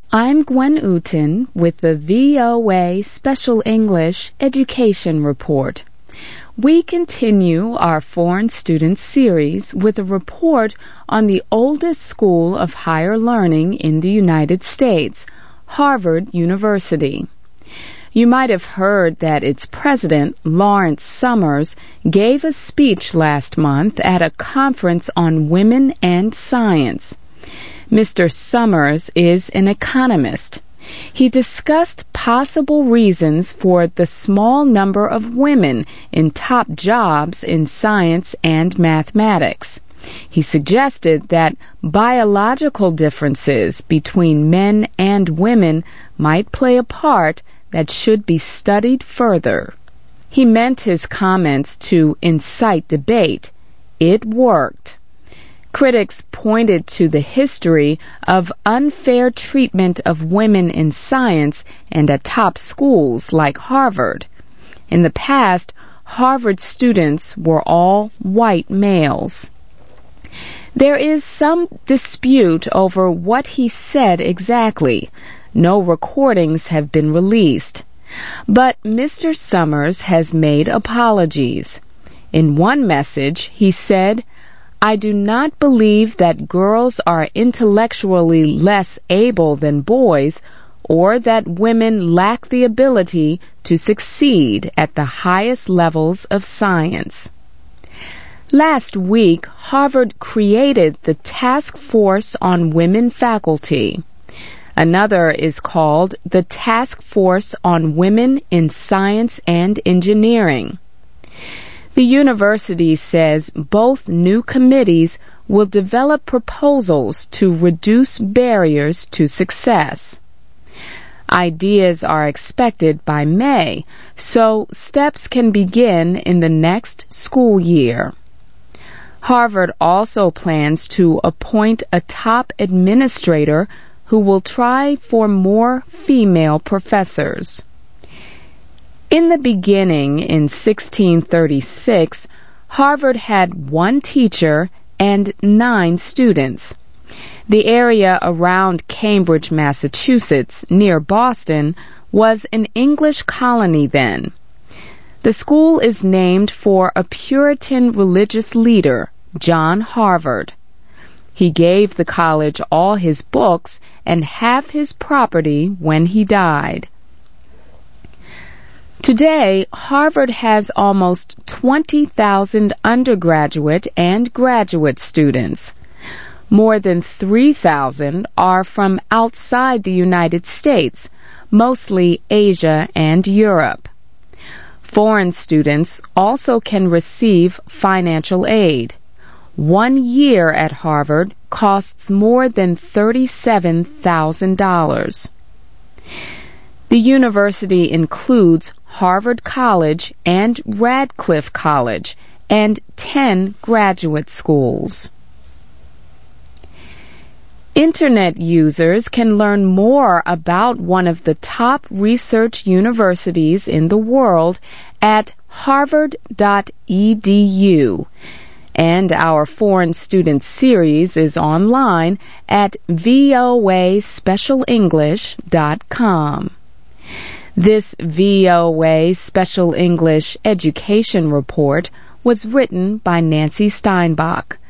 I'm Gwen Uten with the VOA Special English Education Report. We continue our Foreign Students series with a report on the oldest school of higher learning in the United States, Harvard University. You might have heard that its president, Lawrence Summers, gave a speech last month at a conference on women and science. Mr. Summers is an economist. He discussed possible reasons for the small number of women in top jobs in science and mathematics. He suggested that biological differences between men and women might play a part that should be studied further. He meant his comments to incite debate. It worked. Critics pointed to the history of unfair treatment of women in science and at top schools like Harvard. In the past, Harvard students were all white males. There is some dispute over what he said exactly. No recordings have been released. But Mr. Summers has made apologies. In one message, he said, "I do not believe that girls are intellectually less able than boys or that women lack the ability to succeed at the highest levels of science." Last week, Harvard created the Task Force on Women Faculty. Another is called the Task Force on Women in Science and Engineering. The university says both new committees will develop proposals to reduce barriers to success. Ideas are expected by May, so steps can begin in the next school year. Harvard also plans to appoint a top administrator who will try for more female professors. In the beginning, in 1636, Harvard had 1 teacher and 9 students. The area around Cambridge, Massachusetts, near Boston, was an English colony then. The school is named for a Puritan religious leader, John Harvard. He gave the college all his books and half his property when he died. Today, Harvard has almost 20,000 undergraduate and graduate students. More than 3,000 are from outside the United States, mostly Asia and Europe. Foreign students also can receive financial aid. 1 year at Harvard costs more than $37,000. The university includes Harvard College and Radcliffe College and 10 graduate schools. Internet users can learn more about one of the top research universities in the world at harvard.edu. And our Foreign Student series is online at voaspecialenglish.com. This VOA Special English Education Report was written by Nancy Steinbach.